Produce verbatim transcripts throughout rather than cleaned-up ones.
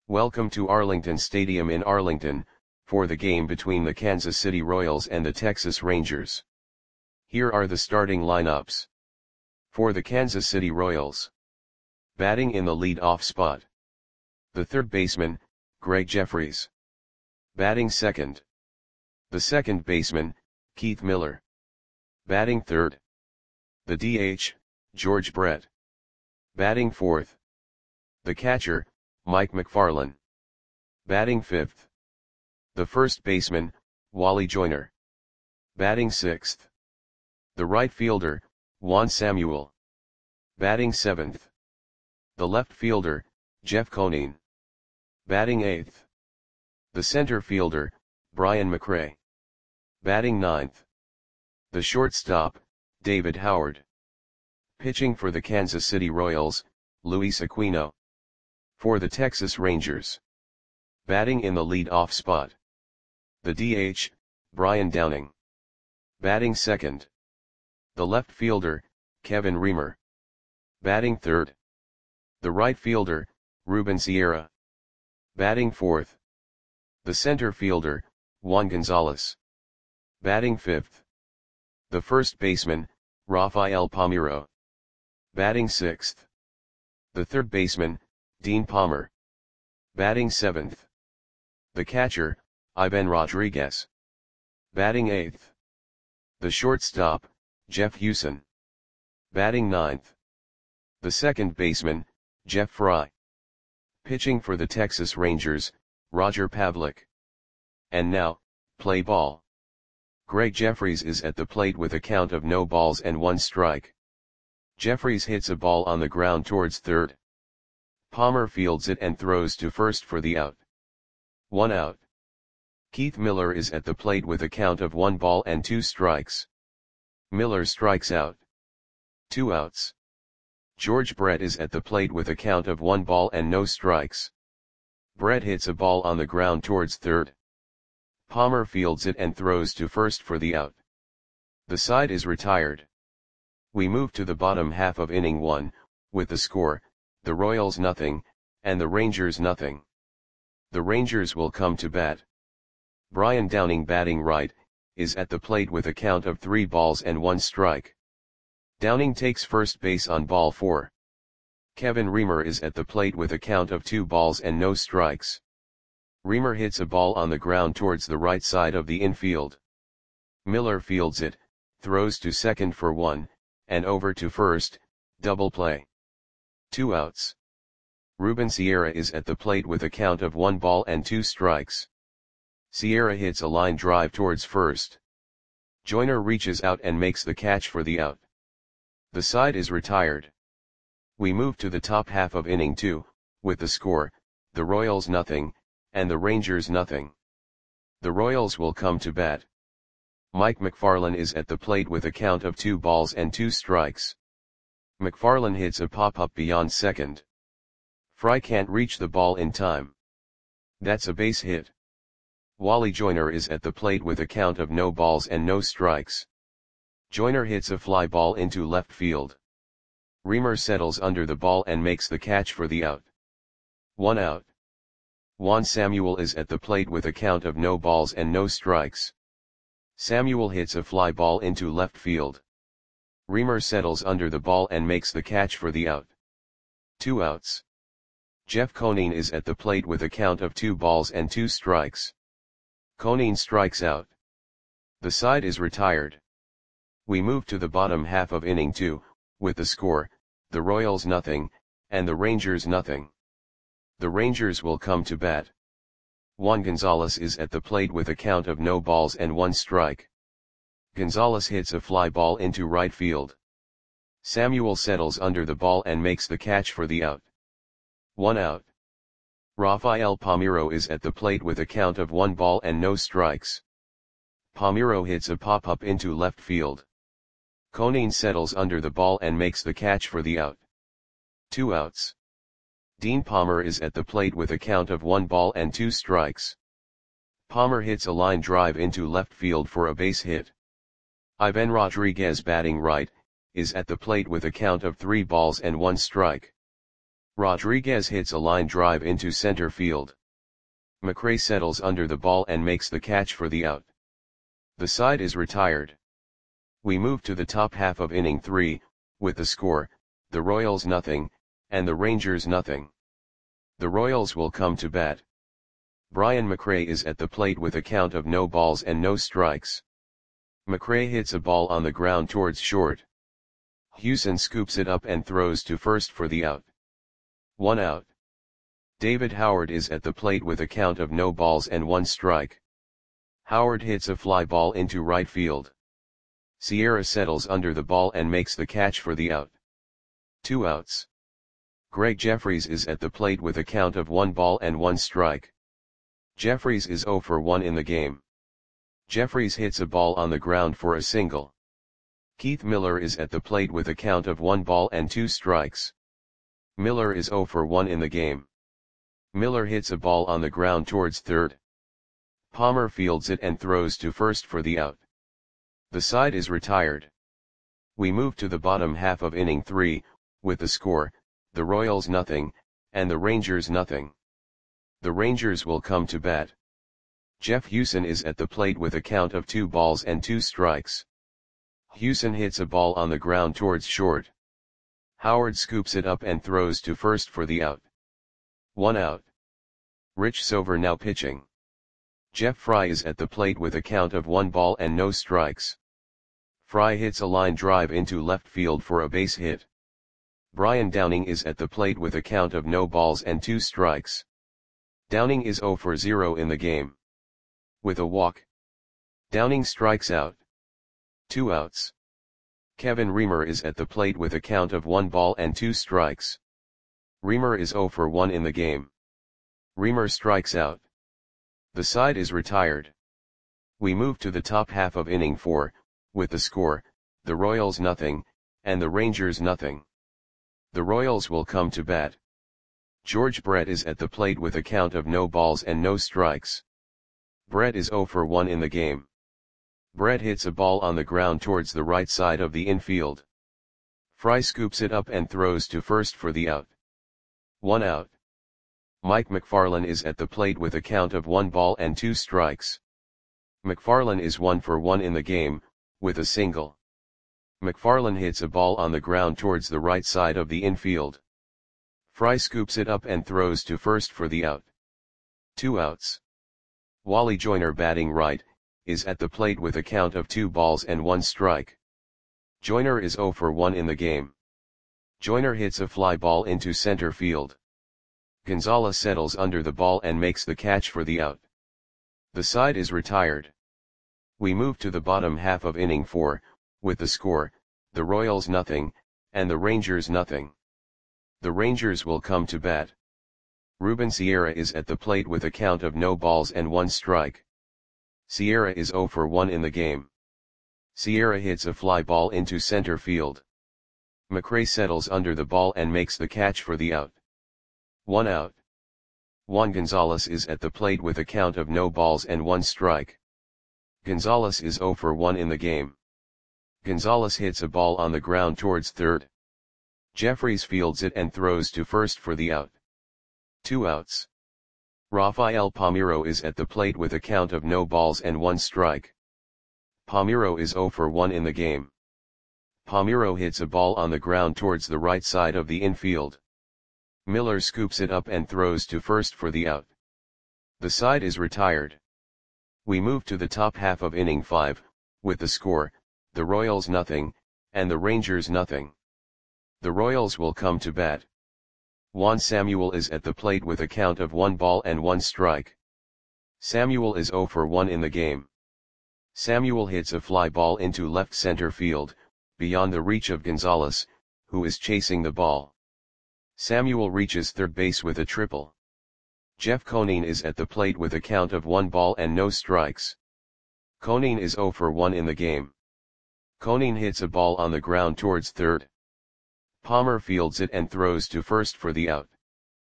Welcome to Arlington Stadium in Arlington, for the game between the Kansas City Royals and the Texas Rangers. Here are the starting lineups. For the Kansas City Royals. Batting in the lead-off spot. The third baseman, Gregg Jefferies. Batting second. The second baseman, Keith Miller. Batting third. The D H, George Brett. Batting fourth. The catcher, Mike Macfarlane. Batting fifth. The first baseman, Wally Joyner. Batting sixth. The right fielder, Juan Samuel. Batting seventh. The left fielder, Jeff Conine. Batting eighth. The center fielder, Brian McRae. Batting ninth. The shortstop, David Howard. Pitching for the Kansas City Royals, Luis Aquino. For the Texas Rangers. Batting in the lead-off spot. The D H, Brian Downing. Batting second. The left fielder, Kevin Reamer. Batting third. The right fielder, Ruben Sierra. Batting fourth. The center fielder, Juan Gonzalez. Batting fifth. The first baseman, Rafael Palmeiro. Batting sixth. The third baseman, Dean Palmer. Batting seventh. The catcher, Ivan Rodriguez. Batting eighth. The shortstop, Jeff Hewson. Batting ninth. The second baseman, Jeff Fry. Pitching for the Texas Rangers, Roger Pavlik. And now, play ball. Gregg Jefferies is at the plate with a count of no balls and one strike. Jefferies hits a ball on the ground towards third. Palmer fields it and throws to first for the out. One out. Keith Miller is at the plate with a count of one ball and two strikes. Miller strikes out. Two outs. George Brett is at the plate with a count of one ball and no strikes. Brett hits a ball on the ground towards third. Palmer fields it and throws to first for the out. The side is retired. We move to the bottom half of inning one, with the score, the Royals nothing, and the Rangers nothing. The Rangers will come to bat. Brian Downing, batting right, is at the plate with a count of three balls and one strike. Downing takes first base on ball four. Kevin Reamer is at the plate with a count of two balls and no strikes. Reamer hits a ball on the ground towards the right side of the infield. Miller fields it, throws to second for one, and over to first, double play. Two outs. Ruben Sierra is at the plate with a count of one ball and two strikes. Sierra hits a line drive towards first. Joyner reaches out and makes the catch for the out. The side is retired. We move to the top half of inning two, with the score, the Royals nothing, and the Rangers nothing. The Royals will come to bat. Mike Macfarlane is at the plate with a count of two balls and two strikes. Macfarlane hits a pop-up beyond second. Fry can't reach the ball in time. That's a base hit. Wally Joyner is at the plate with a count of no balls and no strikes. Joyner hits a fly ball into left field. Reamer settles under the ball and makes the catch for the out. One out. Juan Samuel is at the plate with a count of no balls and no strikes. Samuel hits a fly ball into left field. Reamer settles under the ball and makes the catch for the out. Two outs. Jeff Conine is at the plate with a count of two balls and two strikes. Conine strikes out. The side is retired. We move to the bottom half of inning two, with the score, the Royals nothing, and the Rangers nothing. The Rangers will come to bat. Juan Gonzalez is at the plate with a count of no balls and one strike. Gonzalez hits a fly ball into right field. Samuel settles under the ball and makes the catch for the out. One out. Rafael Palmeiro is at the plate with a count of one ball and no strikes. Palmeiro hits a pop-up into left field. Conine settles under the ball and makes the catch for the out. Two outs. Dean Palmer is at the plate with a count of one ball and two strikes. Palmer hits a line drive into left field for a base hit. Ivan Rodriguez, batting right, is at the plate with a count of three balls and one strike. Rodriguez hits a line drive into center field. McRae settles under the ball and makes the catch for the out. The side is retired. We move to the top half of inning three, with the score, the Royals nothing, and the Rangers nothing. The Royals will come to bat. Brian McRae is at the plate with a count of no balls and no strikes. McRae hits a ball on the ground towards short. Hewson scoops it up and throws to first for the out. One out. David Howard is at the plate with a count of no balls and one strike. Howard hits a fly ball into right field. Sierra settles under the ball and makes the catch for the out. Two outs. Greg Jeffries is at the plate with a count of one ball and one strike. Jeffries is zero for one in the game. Jeffries hits a ball on the ground for a single. Keith Miller is at the plate with a count of one ball and two strikes. Miller is zero for one in the game. Miller hits a ball on the ground towards third. Palmer fields it and throws to first for the out. The side is retired. We move to the bottom half of inning three, with the score, the Royals nothing, and the Rangers nothing. The Rangers will come to bat. Jeff Hewson is at the plate with a count of two balls and two strikes. Hewson hits a ball on the ground towards short. Howard scoops it up and throws to first for the out. One out. Rich Sover now pitching. Jeff Fry is at the plate with a count of one ball and no strikes. Fry hits a line drive into left field for a base hit. Brian Downing is at the plate with a count of no balls and two strikes. Downing is zero for zero in the game. With a walk, Downing strikes out. Two outs. Kevin Reamer is at the plate with a count of one ball and two strikes. Reamer is zero for one in the game. Reamer strikes out. The side is retired. We move to the top half of inning four, with the score, the Royals nothing, and the Rangers nothing. The Royals will come to bat. George Brett is at the plate with a count of no balls and no strikes. Brett is zero for one in the game. Brett hits a ball on the ground towards the right side of the infield. Fry scoops it up and throws to first for the out. One out. Mike McFarland is at the plate with a count of one ball and two strikes. McFarland is one for one in the game, with a single. McFarland hits a ball on the ground towards the right side of the infield. Fry scoops it up and throws to first for the out. Two outs. Wally Joyner, batting right, is at the plate with a count of two balls and one strike. Joyner is zero for one in the game. Joyner hits a fly ball into center field. Gonzalez settles under the ball and makes the catch for the out. The side is retired. We move to the bottom half of inning four, with the score, the Royals nothing, and the Rangers nothing. The Rangers will come to bat. Ruben Sierra is at the plate with a count of no balls and one strike. Sierra is zero for one in the game. Sierra hits a fly ball into center field. McRae settles under the ball and makes the catch for the out. One out. Juan Gonzalez is at the plate with a count of no balls and one strike. Gonzalez is zero for one in the game. Gonzalez hits a ball on the ground towards third. Jeffries fields it and throws to first for the out. Two outs. Rafael Palmeiro is at the plate with a count of no balls and one strike. Palmeiro is zero for one in the game. Palmeiro hits a ball on the ground towards the right side of the infield. Miller scoops it up and throws to first for the out. The side is retired. We move to the top half of inning five, with the score, the Royals nothing, and the Rangers nothing. The Royals will come to bat. Juan Samuel is at the plate with a count of one ball and one strike. Samuel is zero for one in the game. Samuel hits a fly ball into left center field, beyond the reach of Gonzalez, who is chasing the ball. Samuel reaches third base with a triple. Jeff Conine is at the plate with a count of one ball and no strikes. Conine is zero for one in the game. Conine hits a ball on the ground towards third. Palmer fields it and throws to first for the out.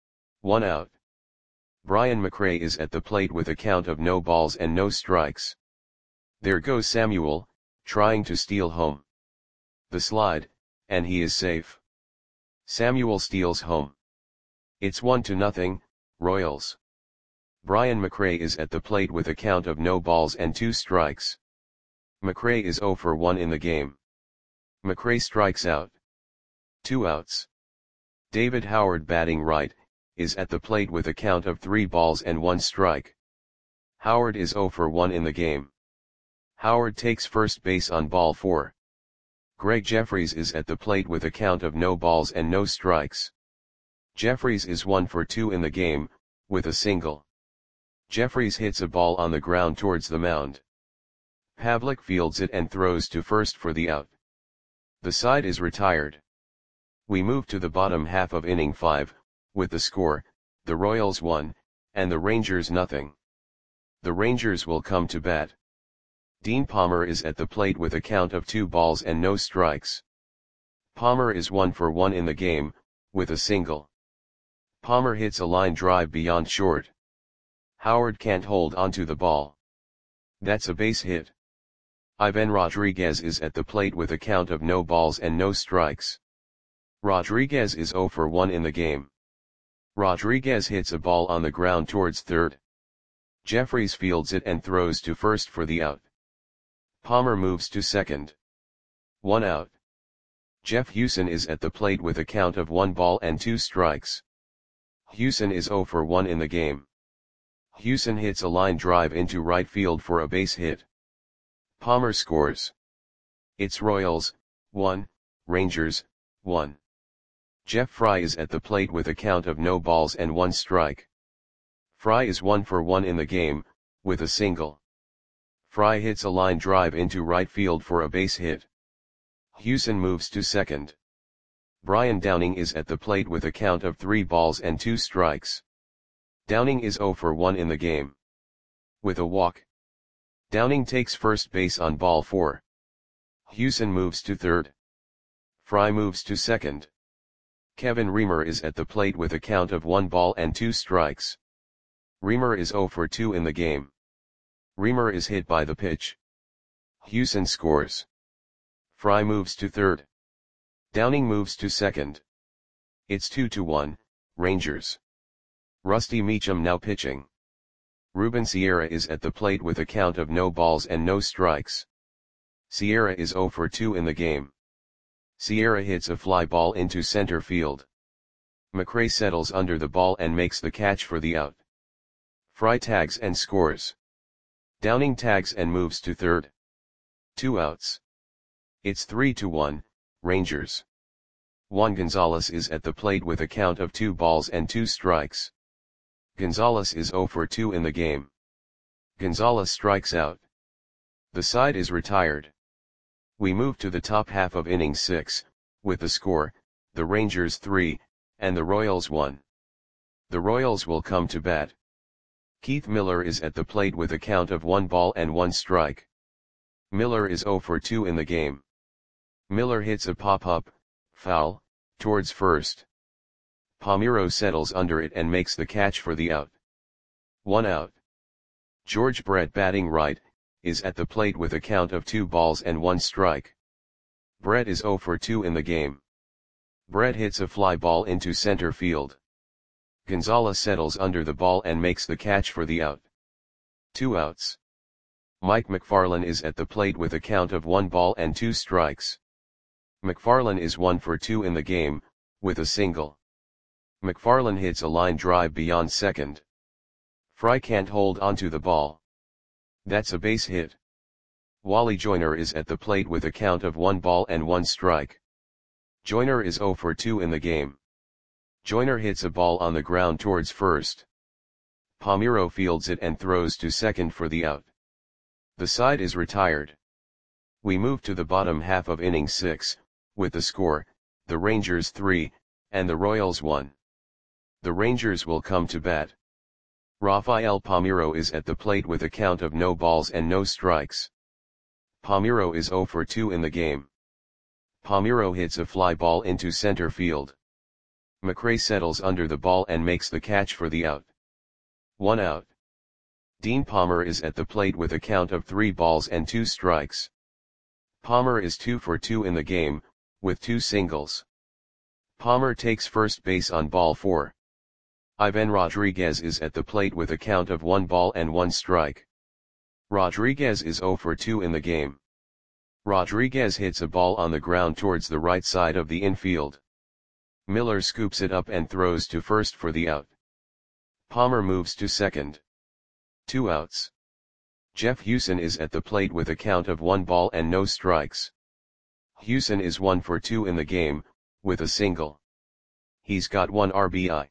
One out. Brian McRae is at the plate with a count of no balls and no strikes. There goes Samuel, trying to steal home. The slide, and he is safe. Samuel steals home. It's one to nothing, Royals. Brian McRae is at the plate with a count of no balls and two strikes. McRae is zero for one in the game. McRae strikes out. Two outs. David Howard, batting right, is at the plate with a count of three balls and one strike. Howard is zero for one in the game. Howard takes first base on ball four. Greg Jeffries is at the plate with a count of no balls and no strikes. Jeffries is one for two in the game, with a single. Jeffries hits a ball on the ground towards the mound. Pavlik fields it and throws to first for the out. The side is retired. We move to the bottom half of inning five, with the score, the Royals one, and the Rangers nothing. The Rangers will come to bat. Dean Palmer is at the plate with a count of two balls and no strikes. Palmer is one for one in the game, with a single. Palmer hits a line drive beyond short. Howard can't hold onto the ball. That's a base hit. Ivan Rodriguez is at the plate with a count of no balls and no strikes. Rodriguez is zero for one in the game. Rodriguez hits a ball on the ground towards third. Jeffries fields it and throws to first for the out. Palmer moves to second. One out. Jeff Hewson is at the plate with a count of one ball and two strikes. Hewson is zero for one in the game. Hewson hits a line drive into right field for a base hit. Palmer scores. It's Royals, one, Rangers, one. Jeff Fry is at the plate with a count of no balls and one strike. Fry is one for one in the game, with a single. Fry hits a line drive into right field for a base hit. Hewson moves to second. Brian Downing is at the plate with a count of three balls and two strikes. Downing is zero for one in the game. With a walk. Downing takes first base on ball four. Hewson moves to third. Fry moves to second. Kevin Reamer is at the plate with a count of one ball and two strikes. Reamer is zero for two in the game. Reamer is hit by the pitch. Hewson scores. Fry moves to third. Downing moves to second. It's two to one, Rangers. Rusty Meacham now pitching. Ruben Sierra is at the plate with a count of no balls and no strikes. Sierra is zero for two in the game. Sierra hits a fly ball into center field. McRae settles under the ball and makes the catch for the out. Fry tags and scores. Downing tags and moves to third. Two outs. It's three to one, Rangers. Juan Gonzalez is at the plate with a count of two balls and two strikes. Gonzalez is zero for two in the game. Gonzalez strikes out. The side is retired. We move to the top half of inning six, with the score, the Rangers three, and the Royals one. The Royals will come to bat. Keith Miller is at the plate with a count of one ball and one strike. Miller is zero for two in the game. Miller hits a pop-up, foul, towards first. Palmeiro settles under it and makes the catch for the out. One out. George Brett, batting right, is at the plate with a count of two balls and one strike. Brett is zero for two in the game. Brett hits a fly ball into center field. Gonzalez settles under the ball and makes the catch for the out. Two outs. Mike McFarland is at the plate with a count of one ball and two strikes. McFarland is one for two in the game, with a single. McFarland hits a line drive beyond second. Fry can't hold onto the ball. That's a base hit. Wally Joyner is at the plate with a count of one ball and one strike. Joyner is zero for two in the game. Joyner hits a ball on the ground towards first. Palmeiro fields it and throws to second for the out. The side is retired. We move to the bottom half of inning six, with the score, the Rangers three, and the Royals one. The Rangers will come to bat. Rafael Palmeiro is at the plate with a count of no balls and no strikes. Palmeiro is zero for two in the game. Palmeiro hits a fly ball into center field. McRae settles under the ball and makes the catch for the out. One out. Dean Palmer is at the plate with a count of three balls and two strikes. Palmer is two for two in the game, with two singles. Palmer takes first base on ball four. Ivan Rodriguez is at the plate with a count of one ball and one strike. Rodriguez is zero for two in the game. Rodriguez hits a ball on the ground towards the right side of the infield. Miller scoops it up and throws to first for the out. Palmer moves to second. Two outs. Jeff Hewson is at the plate with a count of one ball and no strikes. Hewson is one for two in the game, with a single. He's got one R B I.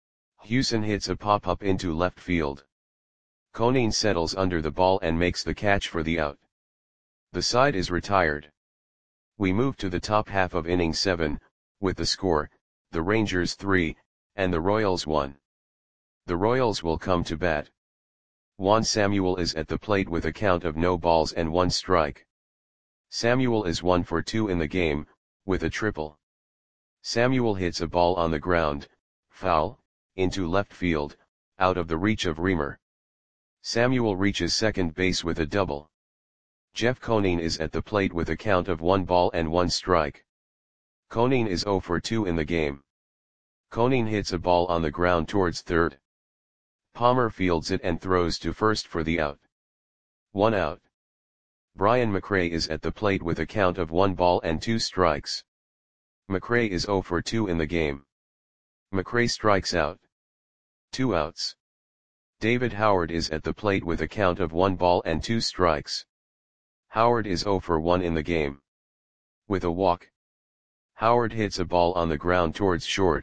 Hewson hits a pop-up into left field. Conine settles under the ball and makes the catch for the out. The side is retired. We move to the top half of inning seven, with the score, the Rangers three, and the Royals one. The Royals will come to bat. Juan Samuel is at the plate with a count of no balls and one strike. Samuel is one for two in the game, with a triple. Samuel hits a ball on the ground, foul, into left field, out of the reach of Reamer. Samuel reaches second base with a double. Jeff Conine is at the plate with a count of one ball and one strike. Conine is zero for two in the game. Conine hits a ball on the ground towards third. Palmer fields it and throws to first for the out. One out. Brian McRae is at the plate with a count of one ball and two strikes. McRae is zero for two in the game. McRae strikes out. Two outs. David Howard is at the plate with a count of one ball and two strikes. Howard is zero for one in the game. With a walk. Howard hits a ball on the ground towards short.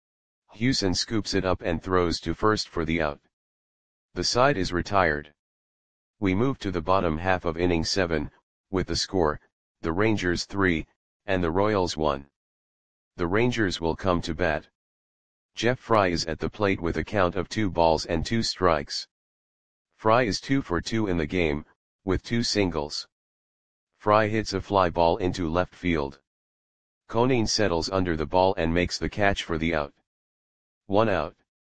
Hewson scoops it up and throws to first for the out. The side is retired. We move to the bottom half of inning seven, with the score, the Rangers three, and the Royals one. The Rangers will come to bat. Jeff Fry is at the plate with a count of two balls and two strikes. Fry is two for two in the game, with two singles. Fry hits a fly ball into left field. Conine settles under the ball and makes the catch for the out. One out.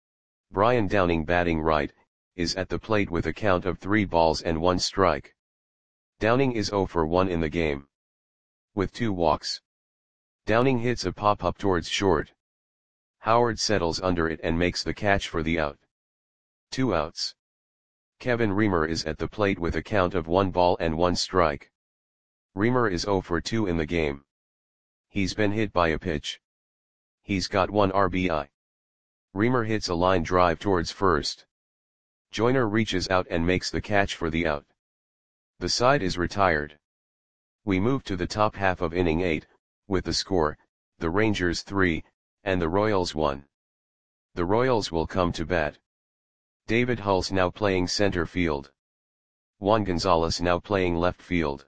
Brian Downing, batting right, is at the plate with a count of three balls and one strike. Downing is zero for one in the game. With two walks. Downing hits a pop-up towards short. Howard settles under it and makes the catch for the out. Two outs. Kevin Reamer is at the plate with a count of one ball and one strike. Reamer is zero for two in the game. He's been hit by a pitch. He's got one R B I. Reamer hits a line drive towards first. Joyner reaches out and makes the catch for the out. The side is retired. We move to the top half of inning eight, with the score, the Rangers three, and the Royals one. The Royals will come to bat. David Hull's now playing center field. Juan Gonzalez now playing left field.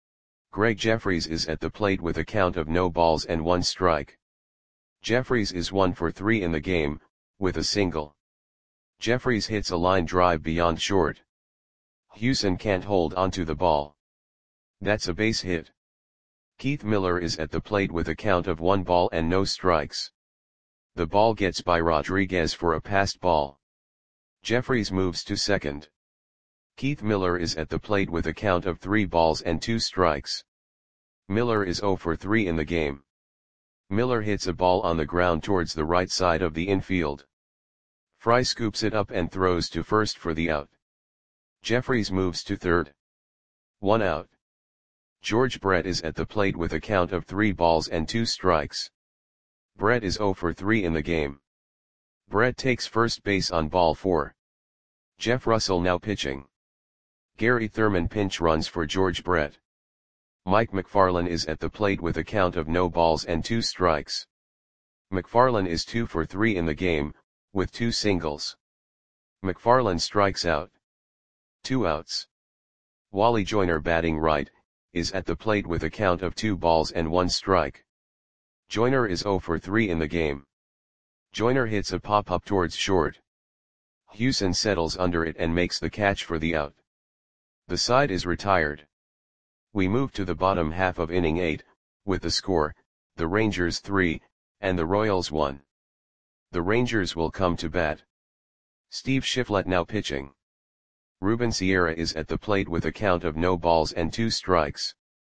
Greg Jeffries is at the plate with a count of no balls and one strike. Jeffries is one for three in the game, with a single. Jeffries hits a line drive beyond short. Hewson can't hold onto the ball. That's a base hit. Keith Miller is at the plate with a count of one ball and no strikes. The ball gets by Rodriguez for a passed ball. Jeffries moves to second. Keith Miller is at the plate with a count of three balls and two strikes. Miller is zero for three in the game. Miller hits a ball on the ground towards the right side of the infield. Fry scoops it up and throws to first for the out. Jeffries moves to third. One out. George Brett is at the plate with a count of three balls and two strikes. Brett is zero for three in the game. Brett takes first base on ball four. Jeff Russell now pitching. Gary Thurman pinch runs for George Brett. Mike McFarland is at the plate with a count of no balls and two strikes. McFarland is two for three in the game, with two singles. McFarland strikes out. Two outs. Wally Joyner, batting right, is at the plate with a count of two balls and one strike. Joyner is zero for three in the game. Joyner hits a pop-up towards short. Hewson settles under it and makes the catch for the out. The side is retired. We move to the bottom half of inning eight, with the score, the Rangers three, and the Royals one. The Rangers will come to bat. Steve Shiflett now pitching. Ruben Sierra is at the plate with a count of no balls and two strikes.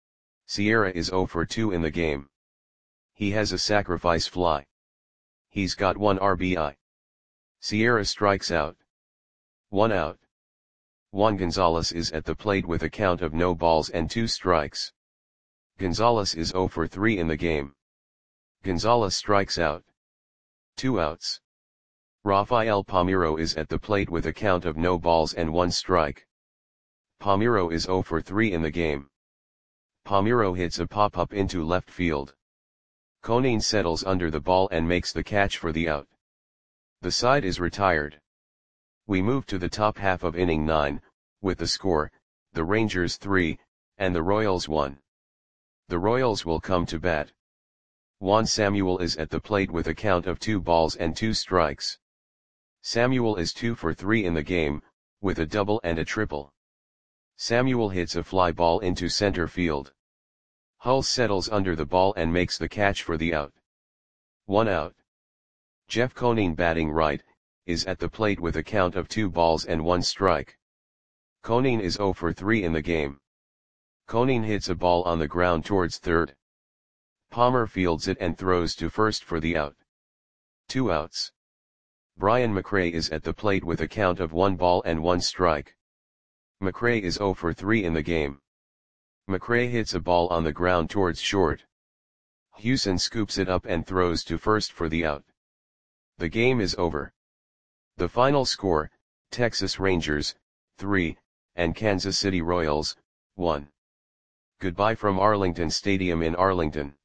Sierra is zero for two in the game. He has a sacrifice fly. He's got one R B I. Sierra strikes out. One out. Juan Gonzalez is at the plate with a count of no balls and two strikes. Gonzalez is zero for three in the game. Gonzalez strikes out. Two outs. Rafael Palmeiro is at the plate with a count of no balls and one strike. Palmeiro is zero for three in the game. Palmeiro hits a pop-up into left field. Conine settles under the ball and makes the catch for the out. The side is retired. We move to the top half of inning nine, with the score, the Rangers three, and the Royals one. The Royals will come to bat. Juan Samuel is at the plate with a count of two balls and two strikes. Samuel is two for three in the game, with a double and a triple. Samuel hits a fly ball into center field. Hull settles under the ball and makes the catch for the out. One out. Jeff Conine, batting right, is at the plate with a count of two balls and one strike. Conine is zero for three in the game. Conine hits a ball on the ground towards third. Palmer fields it and throws to first for the out. Two outs. Brian McRae is at the plate with a count of one ball and one strike. McRae is zero for three in the game. McRae hits a ball on the ground towards short. Hewson scoops it up and throws to first for the out. The game is over. The final score, Texas Rangers, three, and Kansas City Royals, one. Goodbye from Arlington Stadium in Arlington.